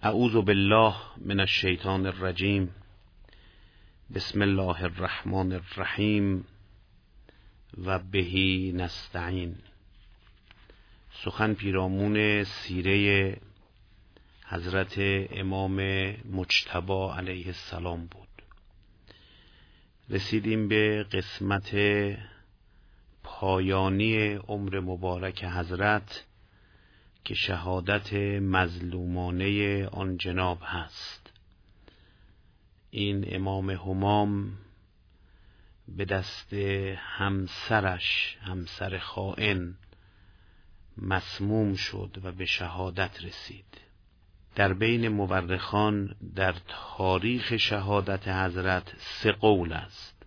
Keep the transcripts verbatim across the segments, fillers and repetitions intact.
اعوذ بالله من الشیطان الرجیم. بسم الله الرحمن الرحیم و بهی نستعین. سخن پیرامون سیره حضرت امام مجتبی علیه السلام بود. رسیدیم به قسمت پایانی عمر مبارک حضرت که شهادت مظلومانه آن جناب هست. این امام همام به دست همسرش، همسر خائن، مسموم شد و به شهادت رسید. در بین مورخان در تاریخ شهادت حضرت سه قول است.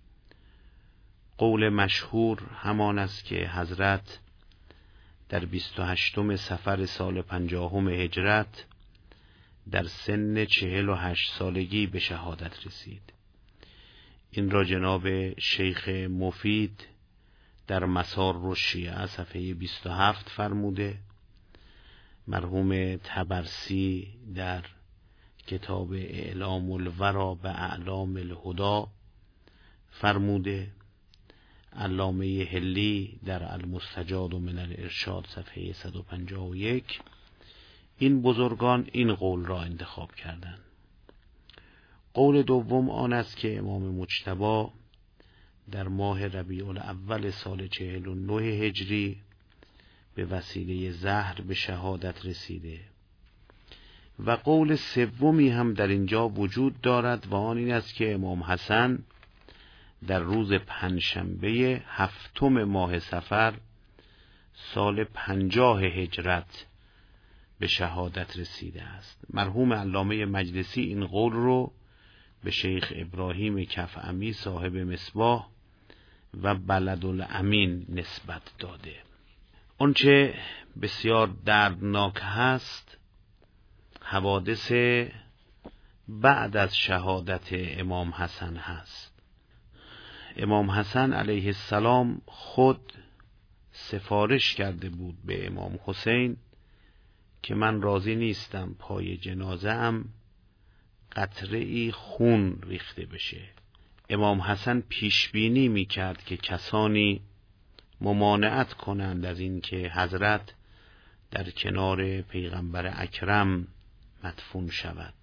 قول مشهور همان است که حضرت در بیست و هشتم صفر سال پنجاهم هجرت در سن چهل و هشت سالگی به شهادت رسید. این را جناب شیخ مفید در مسار الشیعه صفحه بیست و هفت فرموده. مرحوم طبرسی در کتاب اعلام الورا به اعلام الهدا فرموده. علامه حلی در المستجاد من الارشاد صفحه صد و پنجاه و یک. این بزرگان این قول را انتخاب کردند. قول دوم آن است که امام مجتبی در ماه ربیع الاول سال چهل و نه هجری به وسیله زهر به شهادت رسیده. و قول سومی هم در اینجا وجود دارد و آن این است که امام حسن در روز پنجشنبه هفتم ماه صفر سال پنجاه هجرت به شهادت رسیده است. مرحوم علامه مجلسی این قول رو به شیخ ابراهیم کفعمی صاحب مصباح و بلدالامین نسبت داده. آنچه بسیار دردناک هست حوادث بعد از شهادت امام حسن هست. امام حسن علیه السلام خود سفارش کرده بود به امام حسین که من راضی نیستم پای جنازه ام قطره‌ای خون ریخته بشه. امام حسن پیش بینی می کرد که کسانی ممانعت کنند از این که حضرت در کنار پیغمبر اکرم مدفون شود.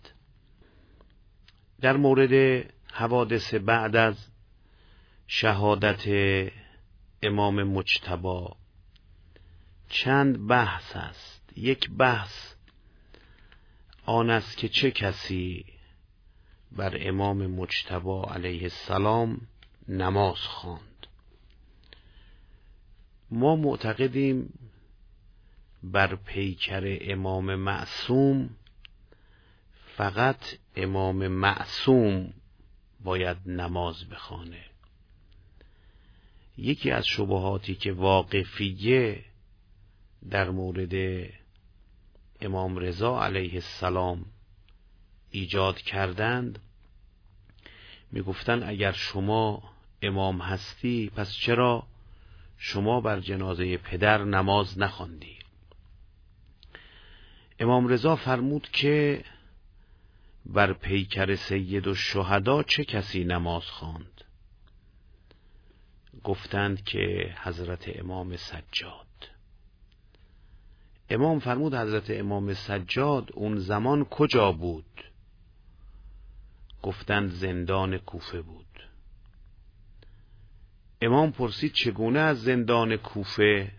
در مورد حوادث بعد از شهادت امام مجتبی چند بحث است. یک بحث آن است که چه کسی بر امام مجتبی علیه السلام نماز خواند. ما معتقدیم بر پیکر امام معصوم فقط امام معصوم باید نماز بخوانه. یکی از شبهاتی که واقفیه در مورد امام رضا علیه السلام ایجاد کردند، میگفتند اگر شما امام هستی پس چرا شما بر جنازه پدر نماز نخواندی؟ امام رضا فرمود که بر پیکر سید الشهدا چه کسی نماز خواند؟ گفتند که حضرت امام سجاد. امام فرمود حضرت امام سجاد اون زمان کجا بود؟ گفتند زندان کوفه بود. امام پرسید چگونه از زندان کوفه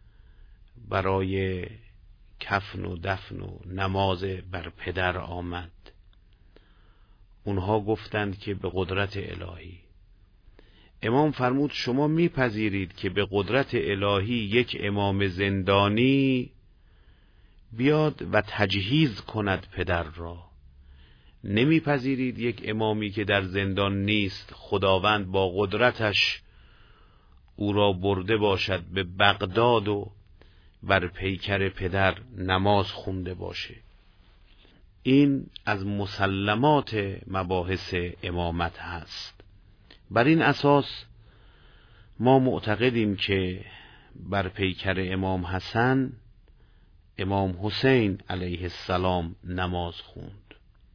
برای کفن و دفن و نماز بر پدر آمد؟ اونها گفتند که به قدرت الهی. امام فرمود شما میپذیرید که به قدرت الهی یک امام زندانی بیاد و تجهیز کند پدر را؟ نمیپذیرید یک امامی که در زندان نیست خداوند با قدرتش او را برده باشد به بغداد و بر پیکر پدر نماز خونده باشه؟ این از مسلمات مباحث امامت هست. بر این اساس ما معتقدیم که بر پیکر امام حسن امام حسین علیه السلام نماز خوند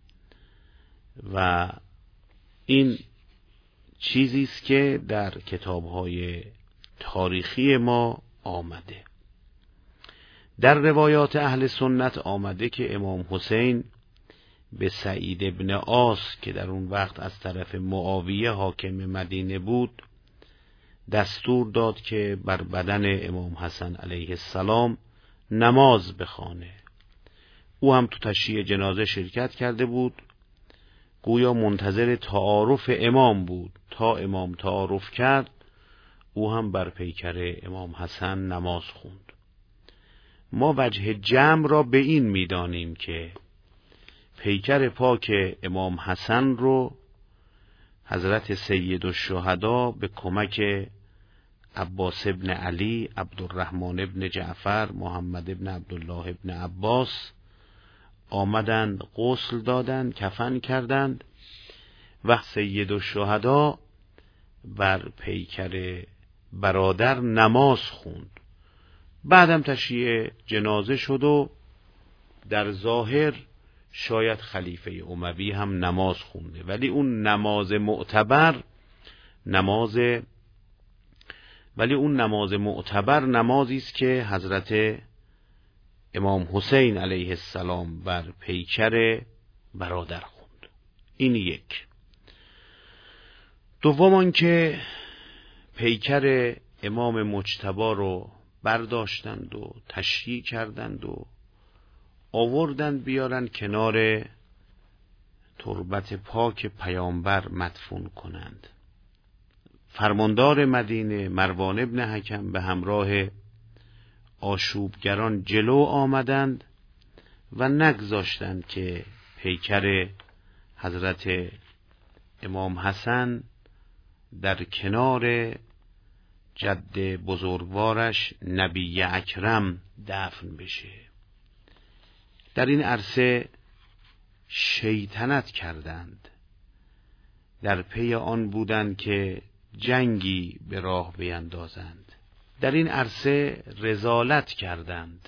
و این چیزی است که در کتاب‌های تاریخی ما آمده. در روایات اهل سنت آمده که امام حسین به سعید ابن عاص که در اون وقت از طرف معاویه حاکم مدینه بود دستور داد که بر بدن امام حسن علیه السلام نماز بخوانه. او هم تو تشییع جنازه شرکت کرده بود، گویا منتظر تعارف امام بود. تا امام تعارف کرد او هم بر پیکر امام حسن نماز خوند. ما وجه جمع را به این می‌دانیم که پیکر پاک امام حسن رو حضرت سید الشهدا به کمک عباس ابن علی، عبدالرحمن ابن جعفر، محمد ابن عبدالله ابن عباس آمدند غسل دادند، کفن کردند و سید الشهدا بر پیکر برادر نماز خوند. بعدم تشییع جنازه شد و در ظاهر شاید خلیفه اموی هم نماز خونده، ولی اون نماز معتبر نماز ولی اون نماز معتبر نمازی است که حضرت امام حسین علیه السلام بر پیکر برادر خوند. این یک. دوم آن که پیکر امام مجتبی رو برداشتند و تشییع کردند و آوردند بیارن کنار تربت پاک پیامبر مدفون کنند. فرماندار مدینه مروان ابن حکم به همراه آشوبگران جلو آمدند و نگذاشتند که پیکر حضرت امام حسن در کنار جد بزرگوارش نبی اکرم دفن بشه. در این عرصه شیطنت کردند، در پی آن بودند که جنگی به راه بیندازند. در این عرصه رذالت کردند،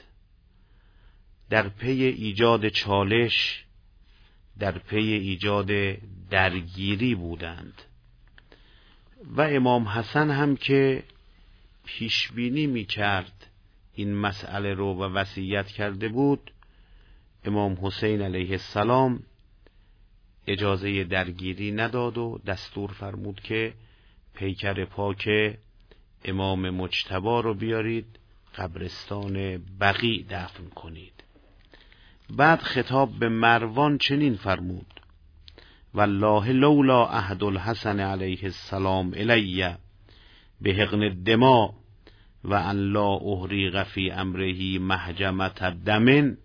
در پی ایجاد چالش، در پی ایجاد درگیری بودند. و امام حسن هم که پیشبینی می کرد این مسئله رو و وصیت کرده بود، امام حسین علیه السلام اجازه درگیری نداد و دستور فرمود که پیکر پاک امام مجتبی رو بیارید قبرستان بقیع دفن کنید. بعد خطاب به مروان چنین فرمود: والله لولا عهد الحسن علیه السلام الی بحقن الدماء و ان لا احریق فی امره محجمة دم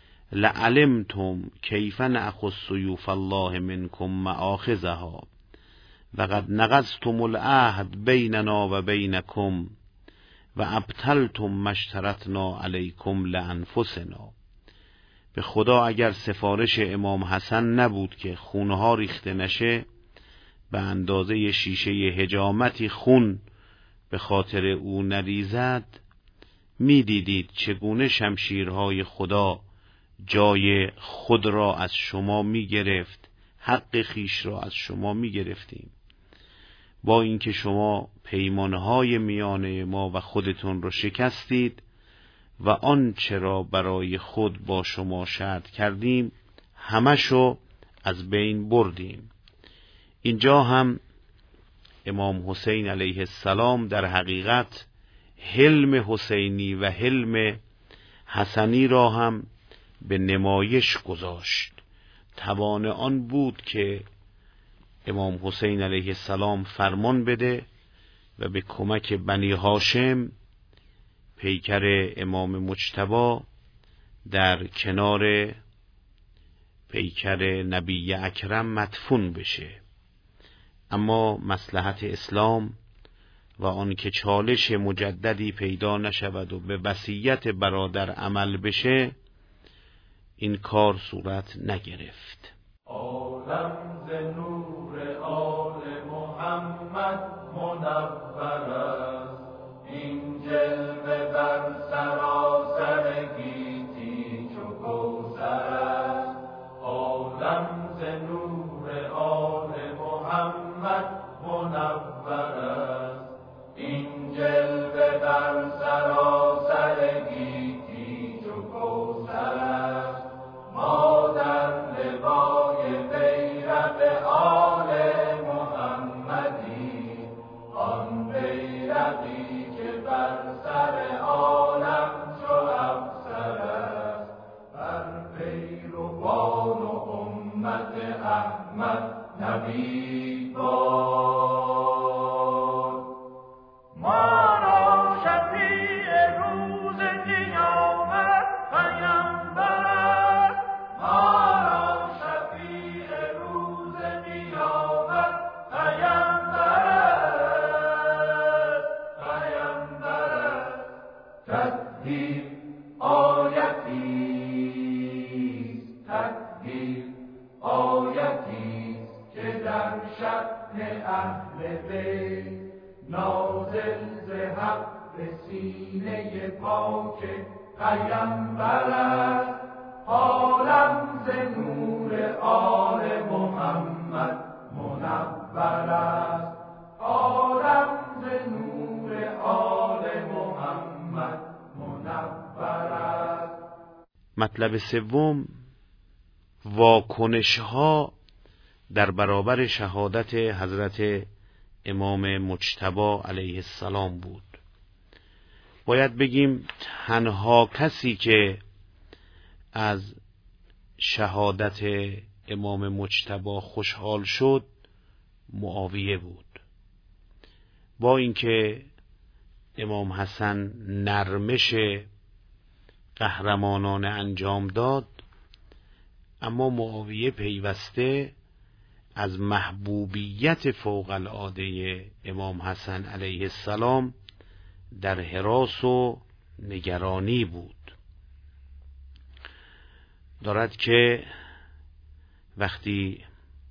لعلمتم کیف نأخذ سیوف الله منکم مآخذها وقد نقضتم العهد بیننا و بینکم و ابطلتم ما اشترطنا علیکم لانفسنا. به خدا اگر سفارش امام حسن نبود که خونها ریخته نشه، به اندازه شیشه حجامتی خون به خاطر او نریزد، می دیدید چگونه شمشیرهای خدا جای خود را از شما می گرفت، حق خیش را از شما می گرفتیم. با اینکه شما پیمانهای میانه ما و خودتون رو شکستید و آنچه را برای خود با شما شرط کردیم همشو از بین بردیم. اینجا هم امام حسین علیه السلام در حقیقت حلم حسینی و حلم حسنی را هم به نمایش گذاشت. توان آن بود که امام حسین علیه السلام فرمان بده و به کمک بنی هاشم پیکر امام مجتبی در کنار پیکر نبی اکرم مدفون بشه. اما مصلحت اسلام و آن که چالش مجددی پیدا نشود و به وصیت برادر عمل بشه، این کار صورت نگرفت. عالم ز نور آل محمد منور است، این جلوه بر سراسر گیتی عالم ز نور آل محمد منور است. این جلوه بر سراسر گیتی چو کوثر است. ما در لوای بیرق آل محمدی، آن بیرقی که بر سر عالم چو افسر است. بر پیروان و امت احمد نبی باد. ما را شفیع روز قیامت پیامبر است. ما را شفیع روز قیامت پیامبر است. پیامبر است. تکبیر آیتی است. تکبیر آیتی است که در شأن اهل بیت نازل ز حق به سینه پاک پیامبر است. عالم ز نور آل محمد منور است. عالم ز نور آل محمد منور است. مطلب سوم، واکنش ها در برابر شهادت حضرت امام مجتبی علیه السلام بود. باید بگیم تنها کسی که از شهادت امام مجتبی خوشحال شد معاویه بود. با اینکه امام حسن نرمش قهرمانانه انجام داد، اما معاویه پیوسته از محبوبیت فوق العاده امام حسن علیه السلام در هراس و نگرانی بود. دارد که وقتی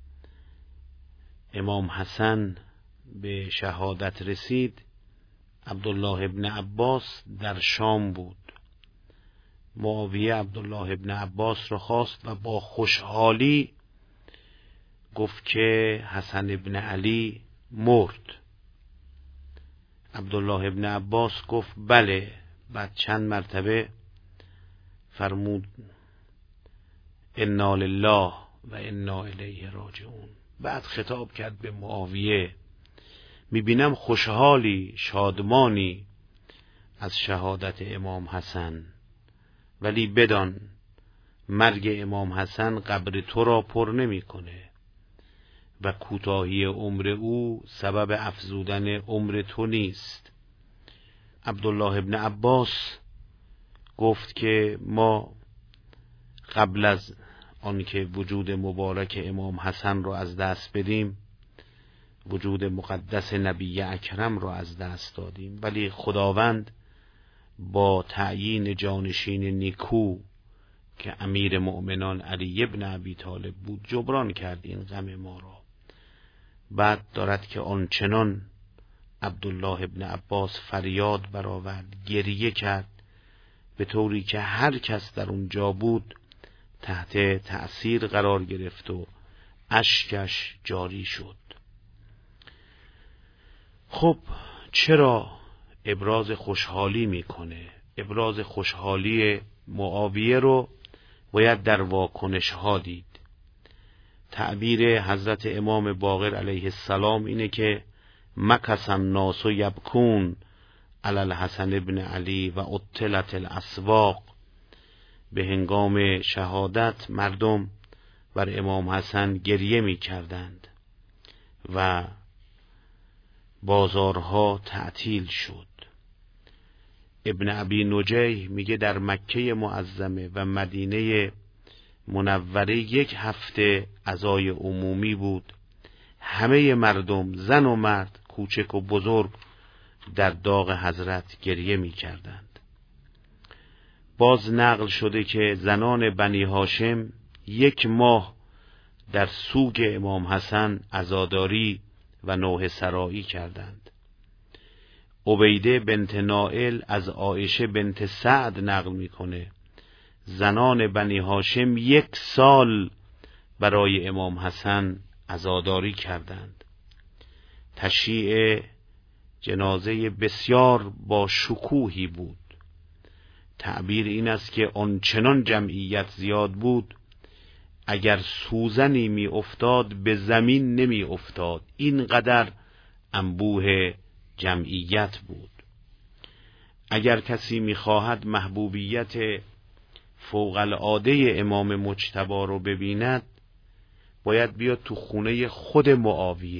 امام حسن به شهادت رسید، عبدالله ابن عباس در شام بود. معاویه عبدالله ابن عباس را خواست و با خوشحالی گفت که حسن ابن علی مرد. عبدالله ابن عباس گفت بله. بعد چند مرتبه فرمود انا لله و انا الیه راجعون. بعد خطاب کرد به معاویه، میبینم خوشحالی، شادمانی از شهادت امام حسن، ولی بدان مرگ امام حسن قبر تو را پر نمی کنه و کوتاهی عمر او سبب افزودن عمر تو نیست. عبدالله ابن عباس گفت که ما قبل از آنکه وجود مبارک امام حسن را از دست بدیم، وجود مقدس نبی اکرم را از دست دادیم، ولی خداوند با تعیین جانشین نیکو که امیر مؤمنان علی ابن ابی طالب بود جبران کرد این غم ما را. بعد دارد که آنچنان عبدالله ابن عباس فریاد برآورد، گریه کرد، به طوری که هر کس در اونجا بود تحت تأثیر قرار گرفت و اشکش جاری شد. خب چرا ابراز خوشحالی میکنه؟ ابراز خوشحالی معاویه رو باید در واکنش ها دید. تعبیر حضرت امام باقر علیه السلام اینه که مکث الناس یبکون علی الحسن ابن علی و عطلت الاسواق. به هنگام شهادت مردم بر امام حسن گریه می کردند و بازارها تعطیل شد. ابن ابی نجیح میگه در مکه معظمه و مدینه منوره یک هفته عزای عمومی بود. همه مردم، زن و مرد، کوچک و بزرگ، در داغ حضرت گریه می کردند. باز نقل شده که زنان بنی هاشم یک ماه در سوگ امام حسن عزاداری و نوحه سرایی کردند. عبیده بنت نائل از عایشه بنت سعد نقل میکنه زنان بنی هاشم یک سال برای امام حسن عزاداری کردند. تشییع جنازه بسیار با شکوهی بود. تعبیر این است که آنچنان جمعیت زیاد بود اگر سوزنی می افتاد به زمین نمی افتاد، اینقدر انبوه جمعیت بود. اگر کسی می خواهد محبوبیت فوق العاده امام مجتبی رو ببیند باید بیاد تو خونه خود معاویه.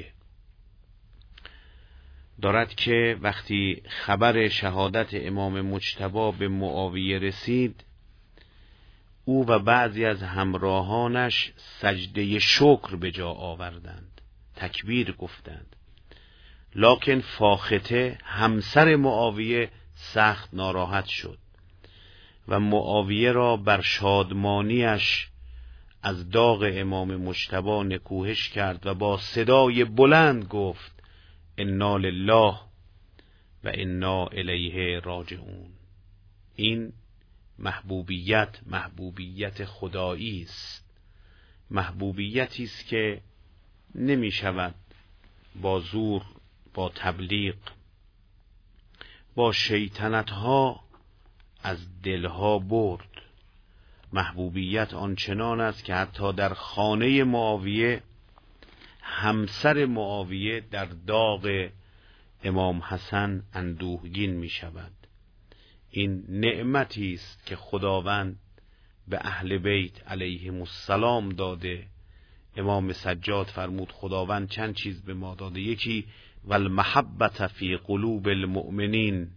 دارد که وقتی خبر شهادت امام مجتبی به معاویه رسید، او و بعضی از همراهانش سجده شکر به جا آوردند، تکبیر گفتند. لکن فاخته همسر معاویه سخت ناراحت شد و معاویه را بر شادمانیش از داغ امام مجتبی نکوهش کرد و با صدای بلند گفت انا لله و انا الیه راجعون. این محبوبیت محبوبیت خدایی است، محبوبیتی است که نمی شود با زور، با تبلیغ، با شیطنت ها از دلها برد. محبوبیت آنچنان است که حتی در خانه معاویه همسر معاویه در داغ امام حسن اندوهگین می شود. این نعمتی است که خداوند به اهل بیت علیهم السلام داده. امام سجاد فرمود خداوند چند چیز به ما داده، یکی والمحبت فی قلوب المؤمنین،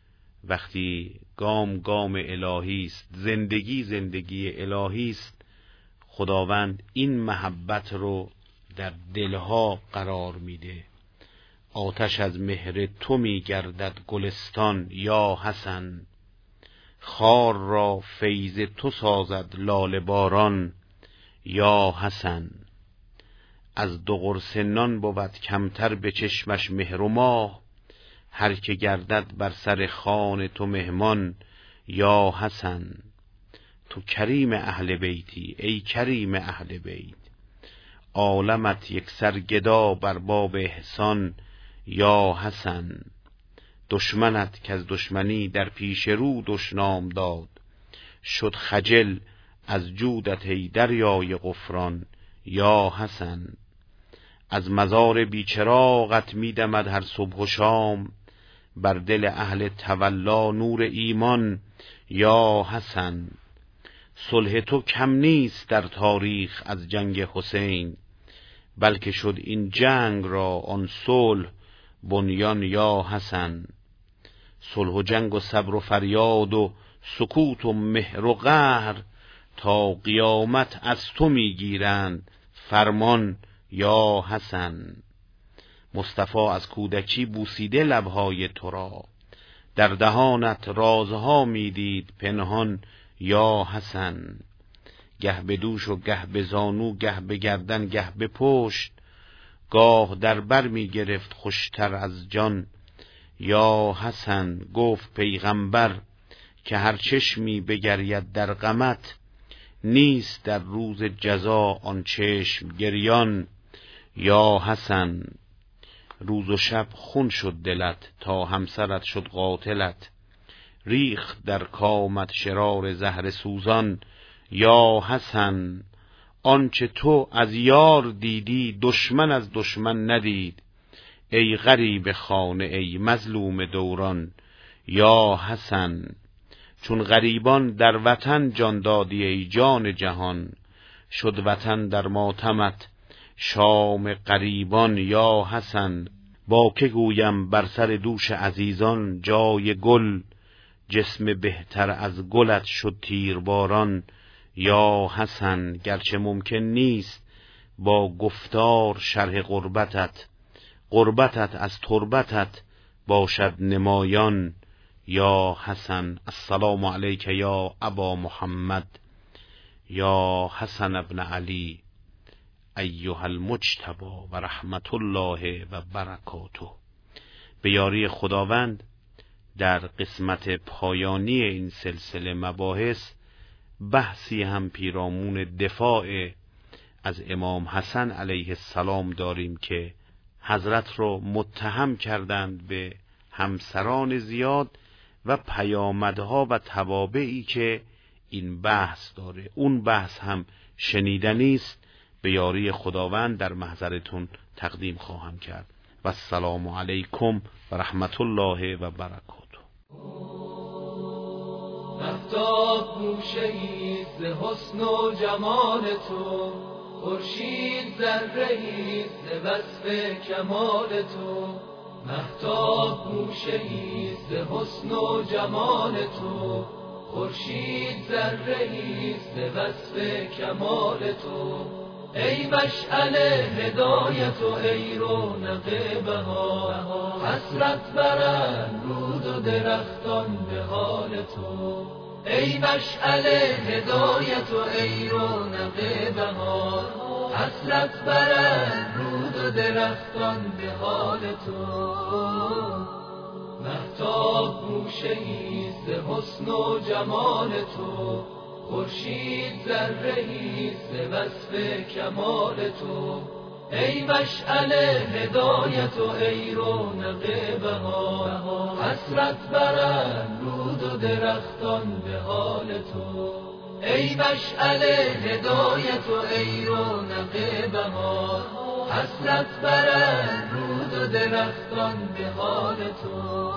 وقتی گام گام الهی است، زندگی زندگی الهی است، خداوند این محبت رو در دلها قرار میده. آتش از مهر تو میگردد گلستان یا حسن، خار را فیض تو سازد لاله باران یا حسن. از دو قرص نان بود کمتر به چشمش مهر و ماه، هر که گردد بر سر خوان تو مهمان یا حسن. تو کریم اهل بیتی ای کریم اهل بیت، عالمت یک سر گدا بر باب احسان یا حسن. دشمنت که از دشمنی در پیش رو دشنام داد، شد خجل از جودت ای دریای غفران یا حسن. از مزار بیچراغت میدمد هر صبح و شام، بر دل اهل تولا نور ایمان یا حسن. صلح تو کم نیست در تاریخ از جنگ حسین، بلکه شد این جنگ را آن صلح بنیان یا حسن. صلح و جنگ و صبر و فریاد و سکوت و مهر و قهر، تا قیامت از تو میگیرند فرمان یا حسن. مصطفی از کودکی بوسیده لبهای تو را، در دهانت رازها میدید پنهان یا حسن. گه به دوش و گه به زانو، گه به گردن گه به پشت، گاه در بر می گرفت خوشتر از جان یا حسن. گفت پیغمبر که هر چشمی بگرید در غمت، نیست در روز جزا آن چشم گریان یا حسن. روز و شب خون شد دلت تا همسرت شد قاتلت، ریخت در کامت شرار زهر سوزان یا حسن. آنچه تو از یار دیدی دشمن از دشمن ندید، ای غریب خانه ای مظلوم دوران یا حسن. چون غریبان در وطن جان دادی ای جان جهان، شد وطن در ماتمت شام غریبان یا حسن. با که گویم بر سر دوش عزیزان جای گل، جسم بهتر از گلت شد تیرباران یا حسن. گرچه ممکن نیست با گفتار شرح غربتت، غربتت از تربتت باشد نمایان یا حسن. السلام علیک یا ابا محمد یا حسن ابن علی ایها المجتبی و رحمت الله و برکاته. به یاری خداوند در قسمت پایانی این سلسله مباحث بحثی هم پیرامون دفاع از امام حسن علیه السلام داریم که حضرت را متهم کردند به همسران زیاد و پیامدها و توابعی که این بحث داره. اون بحث هم شنیدنی است، به یاری خداوند در محضرتون تقدیم خواهم کرد. و السلام علیکم و رحمت الله و برکاته. مهتاب گوشه‌ای ز حسن و جمال تو، خورشید ذره‌ای ز وصف کمال تو. مهتاب گوشه‌ای ز حسن و جمال تو، خورشید ذره‌ای ز وصف کمال تو. ای مشعل هدایت و ای رونق بهار، حسرت برند رود و درختان به حال تو. ای مشعل هدایت و ای رونق بهار، حسرت برند رود و درختان به حال تو. مهتاب گوشه‌ای ز حسن و جمال تو، خورشید ذره‌ای ز وصف کمال تو. ای مشعل هدایت و ای رونق بهار، حسرت برند رود و درختان به حال تو. ای مشعل هدایت و ای رونق بهار، حسرت برند رود و درختان به حال تو.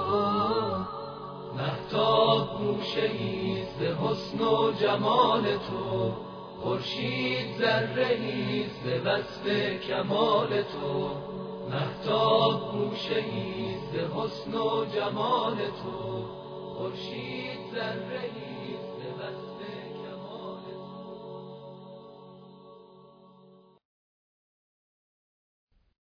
مهتاب گوشه‌ای ز حسن و جمال تو، خورشید ذره‌ای ز وصف کمال تو. مهتاب گوشه‌ای ز حسن و جمال تو، خورشید ذره‌ای